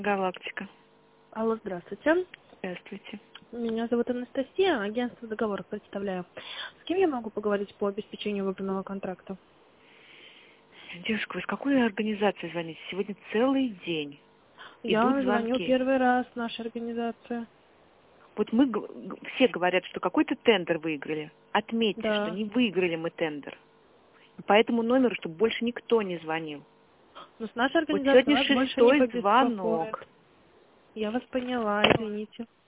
Галактика. Алло, здравствуйте. Здравствуйте. Меня зовут Анастасия, агентство договоров представляю. С кем я могу поговорить по обеспечению выбранного контракта? Девушка, вы с какой организации звоните? Сегодня целый день идут Я звоню звонки. первый раз в нашу организацию. Вот мы все говорят, что какой-то тендер выиграли. Отметьте, что Да. не выиграли мы тендер. По этому номеру, чтобы больше никто не звонил. Но с нашей Вот организацией сегодня вас больше не 6-й побеспокоит. звонок. Я вас поняла, извините.